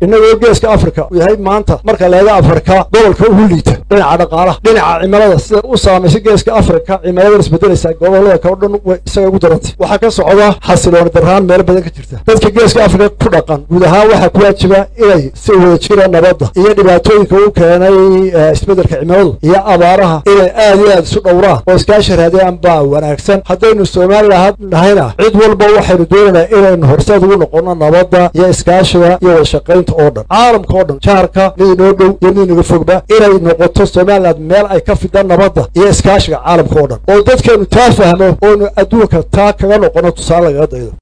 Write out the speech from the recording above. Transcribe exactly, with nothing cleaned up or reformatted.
inagoo geeska afrika uu yahay maanta marka laga afrika gobolka ugu liita dhinaca dhaqaalaha dhinaca cimilada sida u saameysay geeska afrika cimilada isbedelaysa gobolada kala dhan way isaga ugu darantay waxa ka socda xasiloon daraan meel badan ka jirta dadka geeska afrika ku dhaqan guud ahaan waxa ku waajiba inay si wada jira nabadda iyo dhibaatooyinka uu keenay isbedelka cimilada iyo abaaraha inay aad iyo aad isu dhowraan oo iskaashi raadiyaan baa wanaagsan haddaynu Soomaaliland nahayna cid walba waxaynu doonaynaa inaynu horseed ugu noqono nabadda iyo iskaashiga iyo wada shaqaynta oo dhan caalamka oo dhan jaarka noo dhow iyo naga fogba inay noqoto Soomaaliland meel ay ka fidaan nabadda iyo iskaashiga caalamka oo dhan oo dadkeenu taa fahmo oo adduunka taa kaga noqono tusaale laga daydo